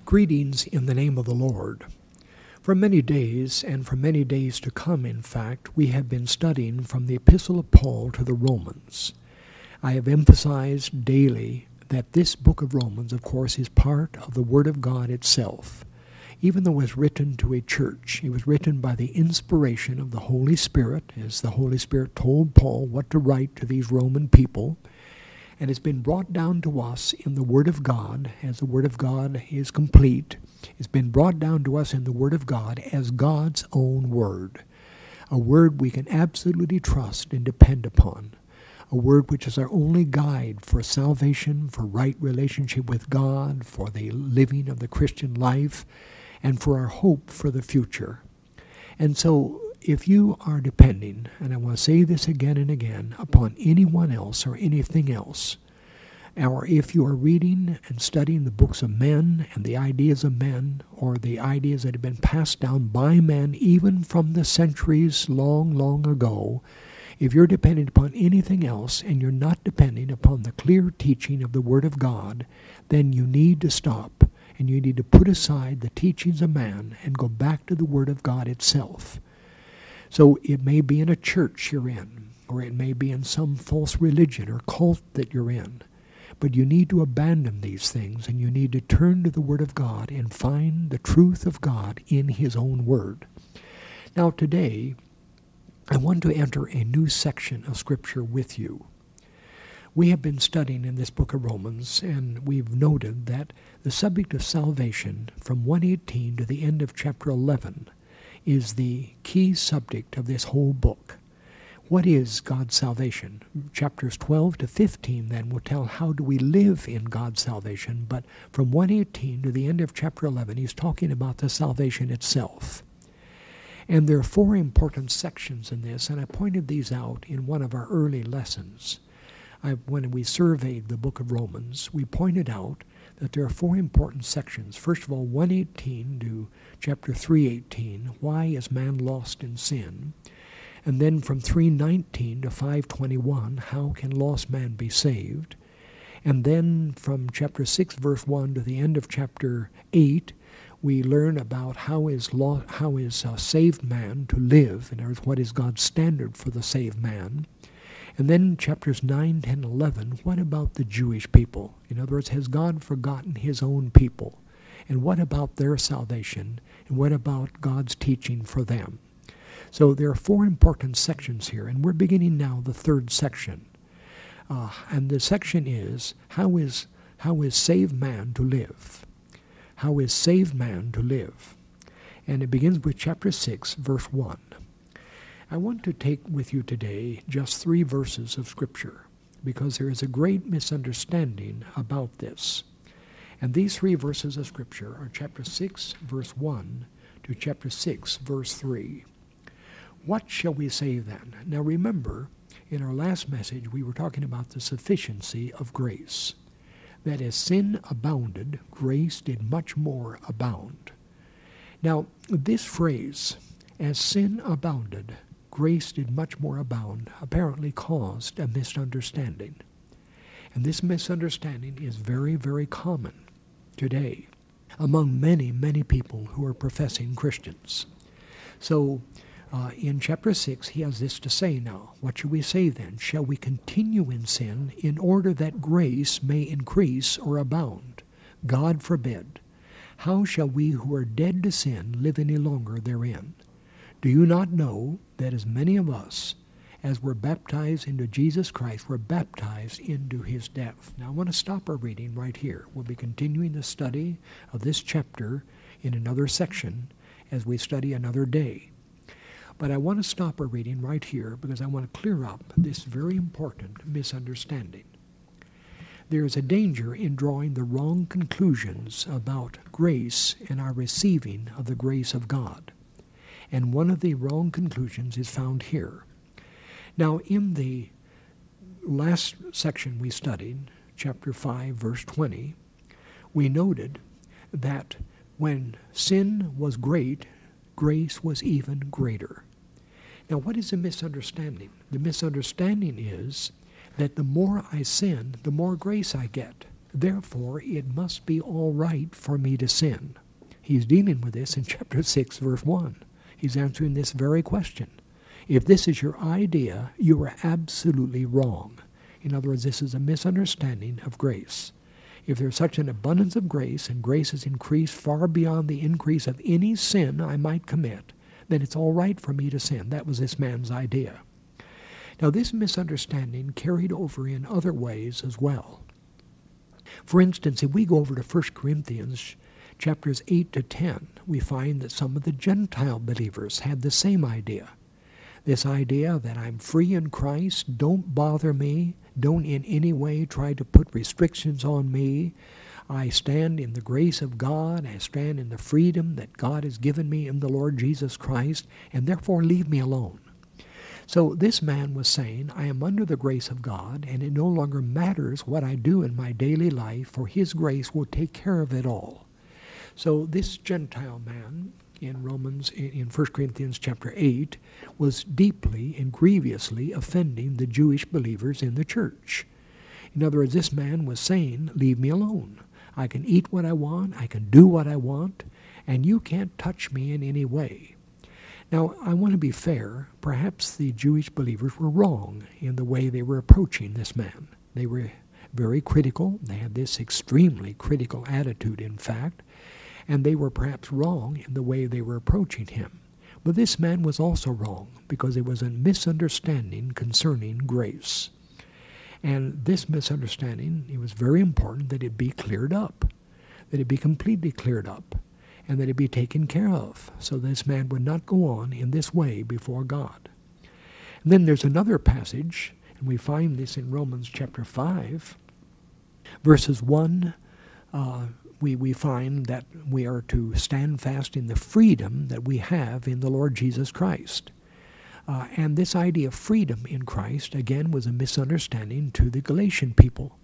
Greetings in the name of the Lord. For many days, and for many days to come, in fact, we have been studying from the Epistle of Paul to the Romans. I have emphasized daily that this book of Romans, of course, is part of the Word of God itself. Even though it was written to a church, it was written by the inspiration of the Holy Spirit, as the Holy Spirit told Paul what to write to these Roman people. And it's been brought down to us in the Word of God, as the Word of God is complete. It's been brought down to us in the Word of God as God's own Word. A Word we can absolutely trust and depend upon. A Word which is our only guide for salvation, for right relationship with God, for the living of the Christian life, and for our hope for the future. And so, if you are depending, and I want to say this again and again, upon anyone else or anything else, or if you are reading and studying the books of men and the ideas of men, or the ideas that have been passed down by men even from the centuries long, long ago, if you're dependent upon anything else and you're not depending upon the clear teaching of the Word of God, then you need to stop and you need to put aside the teachings of man and go back to the Word of God itself. So it may be in a church you're in, or it may be in some false religion or cult that you're in. But you need to abandon these things, and you need to turn to the Word of God and find the truth of God in His own Word. Now today, I want to enter a new section of Scripture with you. We have been studying in this book of Romans, and we've noted that the subject of salvation from 1:18 to the end of chapter 11 is the key subject of this whole book. What is God's salvation? Chapters 12 to 15 then will tell how do we live in God's salvation, but from 1:18 to the end of chapter 11, he's talking about the salvation itself. And there are four important sections in this, and I pointed these out in one of our early lessons. When we surveyed the book of Romans, we pointed out that there are four important sections. First of all, 1:18 to chapter 3:18, why is man lost in sin? And then from 3:19 to 5:21, how can lost man be saved? And then from chapter 6, verse 1 to the end of chapter 8, we learn about how is a saved man to live, in other words, what is God's standard for the saved man. And then chapters 9, 10, 11, what about the Jewish people? In other words, has God forgotten His own people? And what about their salvation? And what about God's teaching for them? So there are four important sections here, and we're beginning now the third section. And the section is, how is saved man to live? How is saved man to live? And it begins with chapter 6, verse 1. I want to take with you today just 3 verses of Scripture, because there is a great misunderstanding about this. And these 3 verses of Scripture are chapter 6, verse 1 to chapter 6, verse 3. What shall we say then? Now remember, in our last message we were talking about the sufficiency of grace. That as sin abounded, grace did much more abound. Now this phrase, as sin abounded, grace did much more abound, apparently caused a misunderstanding. And this misunderstanding is very, very common today among many, many people who are professing Christians. So in chapter 6, he has this to say now. What shall we say then? Shall we continue in sin in order that grace may increase or abound? God forbid. How shall we who are dead to sin live any longer therein? Do you not know that as many of us as were baptized into Jesus Christ were baptized into His death? Now I want to stop our reading right here. We'll be continuing the study of this chapter in another section as we study another day. But I want to stop our reading right here because I want to clear up this very important misunderstanding. There is a danger in drawing the wrong conclusions about grace and our receiving of the grace of God. And one of the wrong conclusions is found here. Now, in the last section we studied, chapter 5, verse 20, we noted that when sin was great, grace was even greater. Now, what is the misunderstanding? The misunderstanding is that the more I sin, the more grace I get. Therefore, it must be all right for me to sin. He's dealing with this in chapter 6, verse 1. He's answering this very question. If this is your idea, you are absolutely wrong. In other words, this is a misunderstanding of grace. If there's such an abundance of grace, and grace is increased far beyond the increase of any sin I might commit, then it's all right for me to sin. That was this man's idea. Now, this misunderstanding carried over in other ways as well. For instance, if we go over to 1 Corinthians chapters 8 to 10, we find that some of the Gentile believers had the same idea. This idea that I'm free in Christ, don't bother me, don't in any way try to put restrictions on me. I stand in the grace of God, I stand in the freedom that God has given me in the Lord Jesus Christ, and therefore leave me alone. So this man was saying, I am under the grace of God, and it no longer matters what I do in my daily life, for His grace will take care of it all. So this Gentile man in 1 Corinthians chapter 8 was deeply and grievously offending the Jewish believers in the church. In other words, this man was saying, leave me alone. I can eat what I want, I can do what I want, and you can't touch me in any way. Now, I want to be fair. Perhaps the Jewish believers were wrong in the way they were approaching this man. They were very critical. They had this extremely critical attitude, in fact, and they were perhaps wrong in the way they were approaching him. But this man was also wrong because it was a misunderstanding concerning grace. And this misunderstanding, it was very important that it be cleared up, that it be completely cleared up, and that it be taken care of, so this man would not go on in this way before God. And then there's another passage, and we find this in Romans chapter 5, verses 1. We find that we are to stand fast in the freedom that we have in the Lord Jesus Christ. And this idea of freedom in Christ, again, was a misunderstanding to the Galatian people.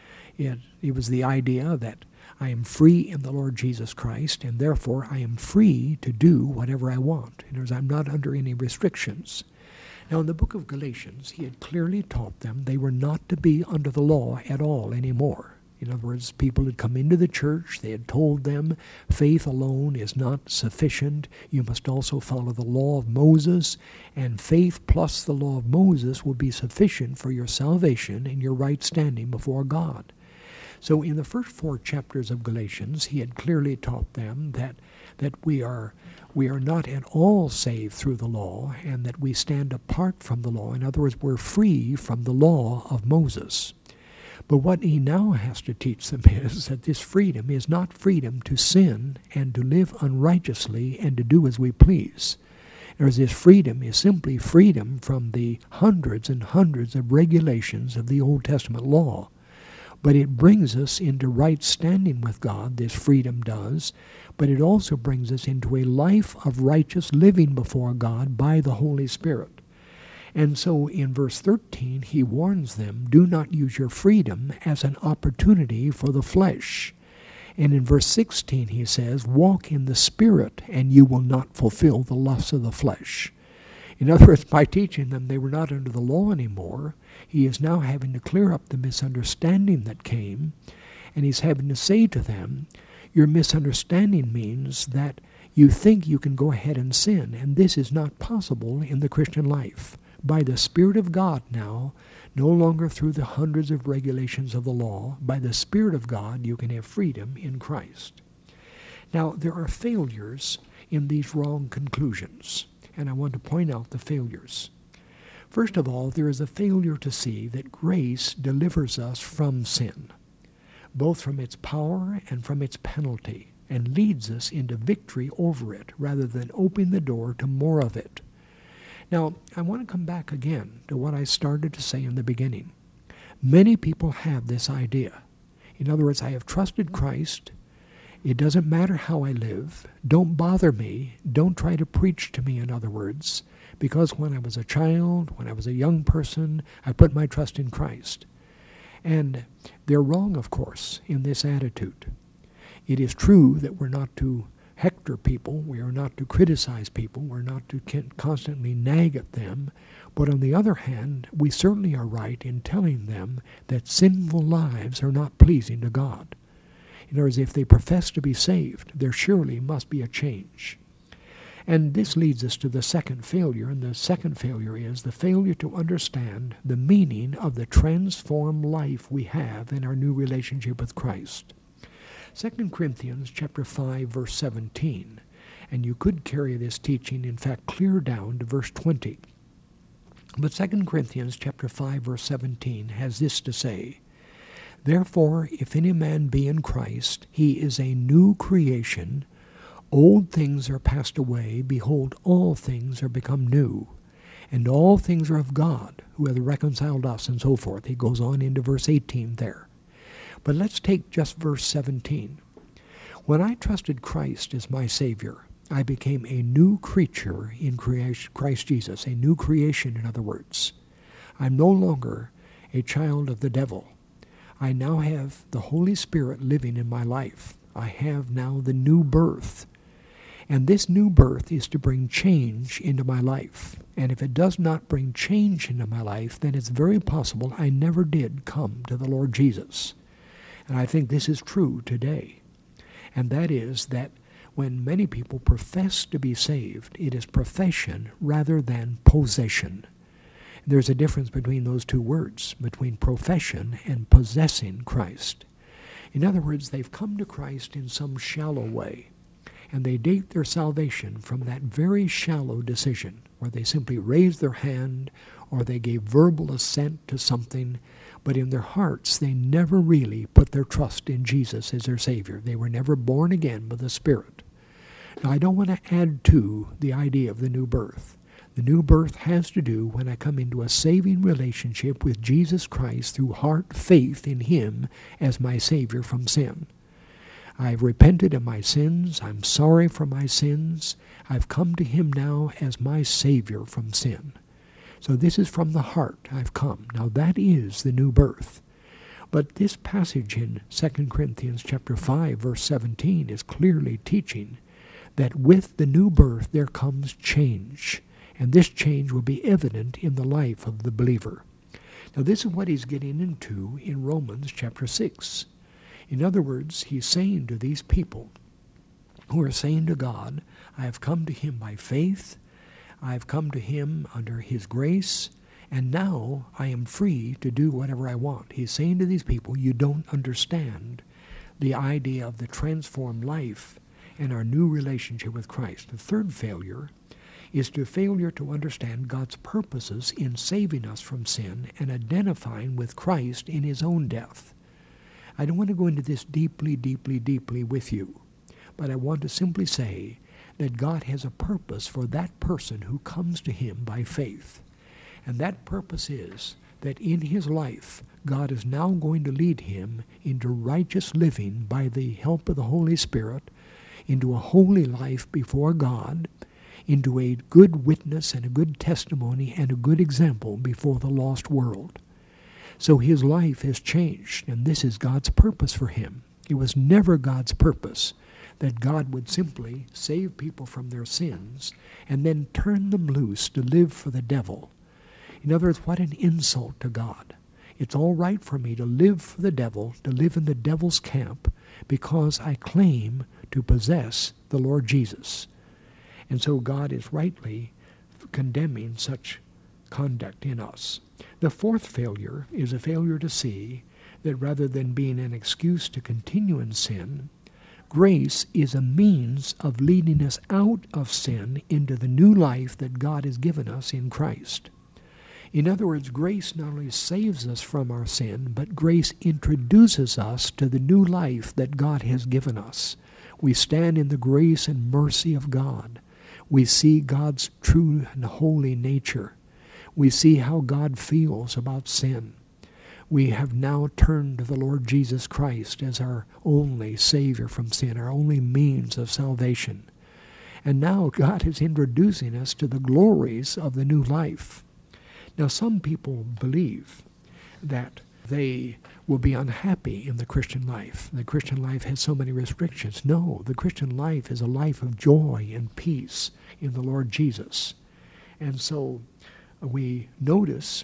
It was the idea that I am free in the Lord Jesus Christ, and therefore I am free to do whatever I want. In other words, I'm not under any restrictions. Now, in the book of Galatians, he had clearly taught them they were not to be under the law at all anymore. In other words, people had come into the church, they had told them faith alone is not sufficient. You must also follow the law of Moses, and faith plus the law of Moses will be sufficient for your salvation and your right standing before God. So in the first 4 chapters of Galatians, he had clearly taught them that we are not at all saved through the law, and that we stand apart from the law. In other words, we're free from the law of Moses. But what he now has to teach them is that this freedom is not freedom to sin and to live unrighteously and to do as we please. Whereas this freedom is simply freedom from the hundreds and hundreds of regulations of the Old Testament law. But it brings us into right standing with God, this freedom does, but it also brings us into a life of righteous living before God by the Holy Spirit. And so in verse 13, he warns them, do not use your freedom as an opportunity for the flesh. And in verse 16, he says, walk in the Spirit, and you will not fulfill the lusts of the flesh. In other words, by teaching them they were not under the law anymore, he is now having to clear up the misunderstanding that came, and he's having to say to them, your misunderstanding means that you think you can go ahead and sin, and this is not possible in the Christian life. By the Spirit of God now, no longer through the hundreds of regulations of the law, by the Spirit of God you can have freedom in Christ. Now, there are failures in these wrong conclusions, and I want to point out the failures. First of all, there is a failure to see that grace delivers us from sin, both from its power and from its penalty, and leads us into victory over it, rather than opening the door to more of it. Now, I want to come back again to what I started to say in the beginning. Many people have this idea. In other words, I have trusted Christ. It doesn't matter how I live. Don't bother me. Don't try to preach to me, in other words, because when I was a child, when I was a young person, I put my trust in Christ. And they're wrong, of course, in this attitude. It is true that we're not to hector people. We are not to criticize people. We're not to constantly nag at them. But on the other hand, we certainly are right in telling them that sinful lives are not pleasing to God. In other words, if they profess to be saved, there surely must be a change. And this leads us to the second failure, and the second failure is the failure to understand the meaning of the transformed life we have in our new relationship with Christ. 2 Corinthians chapter 5, verse 17, and you could carry this teaching, in fact, clear down to verse 20. But 2 Corinthians chapter 5, verse 17 has this to say, "Therefore, if any man be in Christ, he is a new creation. Old things are passed away. Behold, all things are become new. And all things are of God, who hath reconciled us," and so forth. He goes on into verse 18 there. But let's take just verse 17. "When I trusted Christ as my Savior, I became a new creature in Christ Jesus," a new creation, in other words. I'm no longer a child of the devil. I now have the Holy Spirit living in my life. I have now the new birth. And this new birth is to bring change into my life. And if it does not bring change into my life, then it's very possible I never did come to the Lord Jesus. And I think this is true today. And that is that when many people profess to be saved, it is profession rather than possession. There's a difference between those two words, between profession and possessing Christ. In other words, they've come to Christ in some shallow way, and they date their salvation from that very shallow decision, where they simply raised their hand or they gave verbal assent to something, but in their hearts they never really put their trust in Jesus as their Savior. They were never born again by the Spirit. Now, I don't want to add to the idea of the new birth. The new birth has to do when I come into a saving relationship with Jesus Christ through heart faith in Him as my Savior from sin. I've repented of my sins. I'm sorry for my sins. I've come to Him now as my Savior from sin. So this is from the heart I've come. Now that is the new birth. But this passage in 2 Corinthians chapter 5, verse 17 is clearly teaching that with the new birth there comes change. And this change will be evident in the life of the believer. Now this is what he's getting into in Romans chapter 6. In other words, he's saying to these people who are saying to God, I have come to Him by faith, I have come to Him under His grace, and now I am free to do whatever I want. He's saying to these people, you don't understand the idea of the transformed life and our new relationship with Christ. The third failure is the failure to understand God's purposes in saving us from sin and identifying with Christ in His own death. I don't want to go into this deeply with you, but I want to simply say that God has a purpose for that person who comes to Him by faith. And that purpose is that in his life, God is now going to lead him into righteous living by the help of the Holy Spirit, into a holy life before God, into a good witness and a good testimony and a good example before the lost world. So his life has changed, and this is God's purpose for him. It was never God's purpose that God would simply save people from their sins and then turn them loose to live for the devil. In other words, what an insult to God. It's all right for me to live for the devil, to live in the devil's camp, because I claim to possess the Lord Jesus. And so God is rightly condemning such conduct in us. The fourth failure is a failure to see that rather than being an excuse to continue in sin, grace is a means of leading us out of sin into the new life that God has given us in Christ. In other words, grace not only saves us from our sin, but grace introduces us to the new life that God has given us. We stand in the grace and mercy of God. We see God's true and holy nature. We see how God feels about sin. We have now turned to the Lord Jesus Christ as our only Savior from sin, our only means of salvation. And now God is introducing us to the glories of the new life. Now some people believe that they will be unhappy in the Christian life. The Christian life has so many restrictions. No, the Christian life is a life of joy and peace in the Lord Jesus. And so we notice,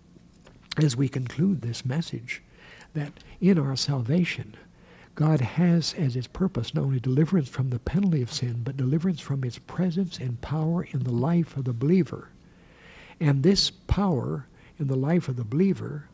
as we conclude this message, that in our salvation, God has as its purpose not only deliverance from the penalty of sin, but deliverance from its presence and power in the life of the believer. And this power in the life of the believer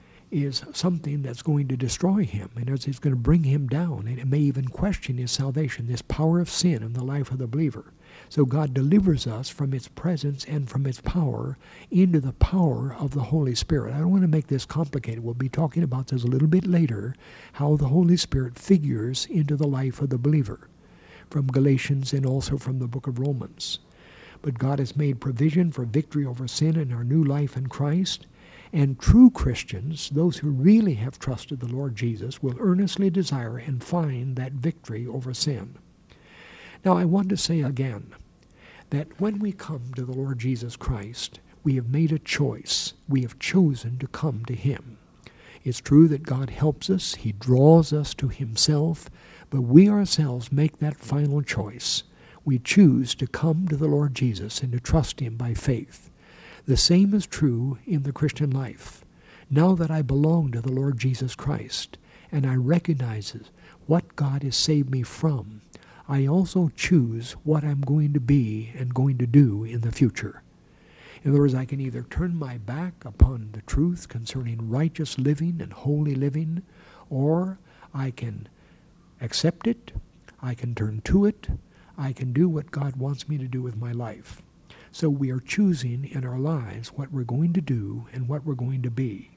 is something that's going to destroy him, and it's going to bring him down, and it may even question his salvation, this power of sin in the life of the believer. So God delivers us from its presence and from its power into the power of the Holy Spirit. I don't want to make this complicated. We'll be talking about this a little bit later, how the Holy Spirit figures into the life of the believer, from Galatians and also from the book of Romans. But God has made provision for victory over sin in our new life in Christ. And true Christians, those who really have trusted the Lord Jesus, will earnestly desire and find that victory over sin. Now, I want to say again that when we come to the Lord Jesus Christ, we have made a choice. We have chosen to come to Him. It's true that God helps us. He draws us to Himself. But we ourselves make that final choice. We choose to come to the Lord Jesus and to trust Him by faith. The same is true in the Christian life. Now that I belong to the Lord Jesus Christ, and I recognize what God has saved me from, I also choose what I'm going to be and going to do in the future. In other words, I can either turn my back upon the truth concerning righteous living and holy living, or I can accept it, I can turn to it, I can do what God wants me to do with my life. So we are choosing in our lives what we're going to do and what we're going to be.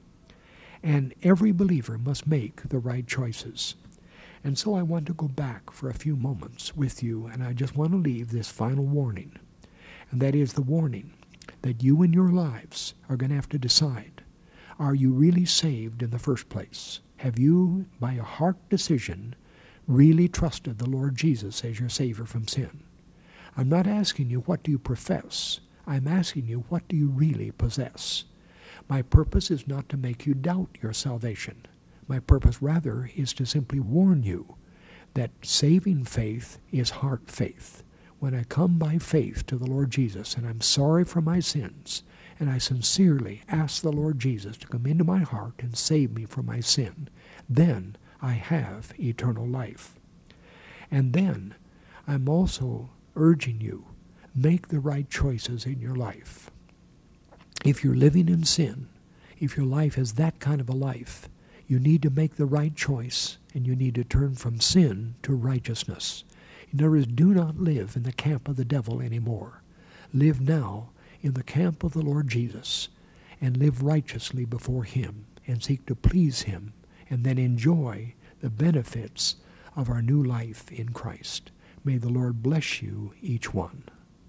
And every believer must make the right choices. And so I want to go back for a few moments with you, and I just want to leave this final warning. And that is the warning that you in your lives are going to have to decide, are you really saved in the first place? Have you, by a heart decision, really trusted the Lord Jesus as your Savior from sin? I'm not asking you what do you profess. I'm asking you what do you really possess. My purpose is not to make you doubt your salvation. My purpose rather is to simply warn you that saving faith is heart faith. When I come by faith to the Lord Jesus and I'm sorry for my sins, and I sincerely ask the Lord Jesus to come into my heart and save me from my sin, then I have eternal life. And then I'm also urging you, make the right choices in your life. If you're living in sin, if your life is that kind of a life, you need to make the right choice, and you need to turn from sin to righteousness. In other words, do not live in the camp of the devil anymore. Live now in the camp of the Lord Jesus, and live righteously before Him, and seek to please Him, and then enjoy the benefits of our new life in Christ. May the Lord bless you, each one.